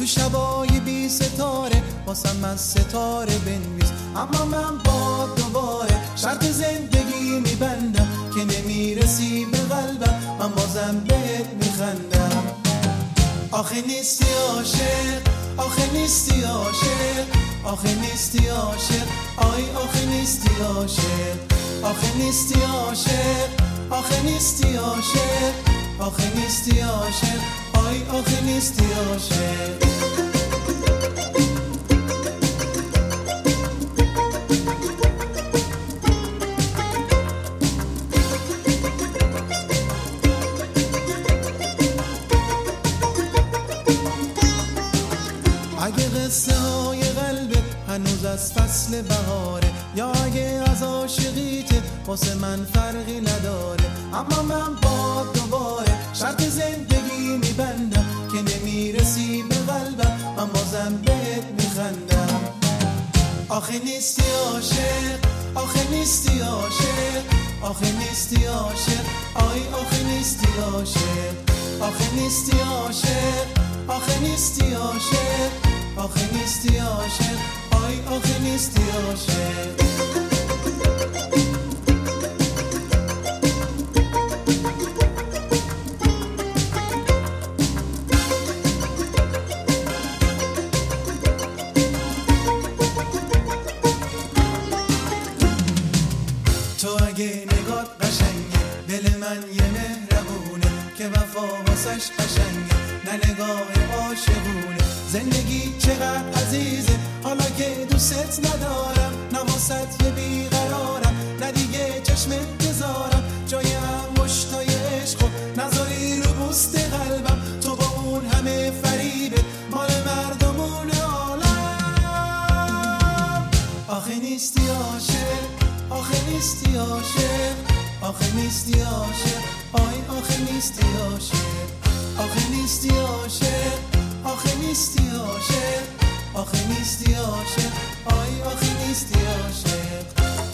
شبای بی ستاره واسم از ستاره بنویس. اما من با دوباره شرط زندگی میبندم که نمیرسی به قلبم، من بازم بهت میخندم. آخه نیستی عاشق، آخه نیستی عاشق، آخه نیستی عاشق، آی آخه نیستی عاشق، آخه نیستی عاشق، آخه نیستی عاشق، آخه نیستی عاشق، آی آخه نیستی عاشق. اگه قصه های قلبت هنوز از فصل بهاره، یا اگه از عاشقیت واسه من فرقی نداره، اما من با دوباره شرط زندگی میبندم که نمیرسی به قلبم، من بازم بهت میخندم. آخه نیستی عاشق، آخه نیستی عاشق، آخه نیستی عاشق، آی آخه نیستی عاشق، آخه نیستی عاشق، آخه نیستی عاشق، آخه نیستی عاشق، آی آخه نیستی عاشق. تو اگه نگات قشنگه، دل من یه مهربونه که وفا واسش قشنگه، نه نگاه عاشقونه. زندگی چقدر عزیزه حالا که دوست ندارم، نه واسط یه بیقرارم، نه دیگه چشم انتظارم، جای انگشتای عشق و نذاری رو بوست قلبم. تو با اون همه فریبت مال مردمون عالم. آخه نیستی عاشق، آخه نیستی عاشق، آخه نیستی عاشق، آی آخه نیستی عاشق، آخه نیستی عاشق، آخه نیستی عاشق، آخه نیستی عاشق، آی آخه نیستی عاشق.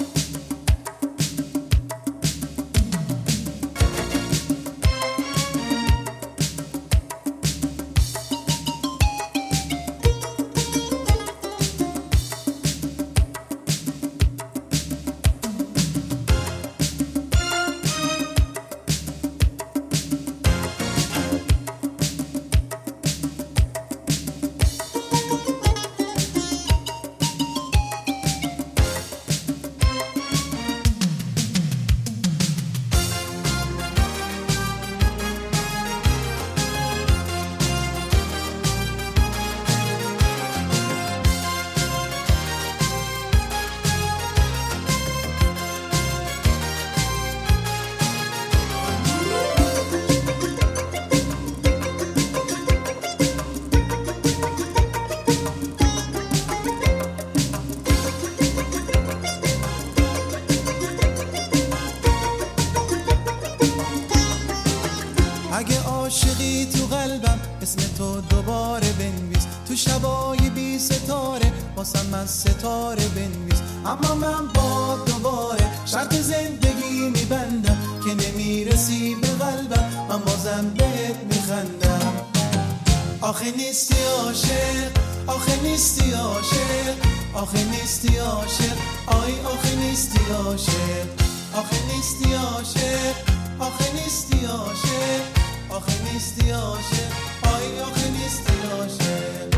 اگه عاشقی تو قلبم اسم تو دوباره بنویس، تو شبای بی ستاره واسم از ستاره بنویس. اما من با دوباره شرط زندگی میبندم که نمیرسی به قلبم، من بازم بهت میخندم. آخه نیستی عاشق، آخه نیستی عاشق، آخه نیستی عاشق، آی آخه نیستی عاشق، آخه نیستی عاشق، آخه نیستی عاشق، آخه نیستی عاشق، آی آخه نیستی عاشق.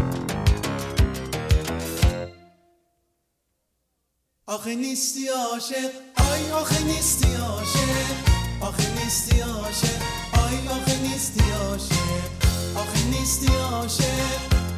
آخه نیستی عاشق، آی آخه نیستی عاشق، آخه نیستی عاشق، آی آخه نیستی عاشق، آخه نیستی عاشق،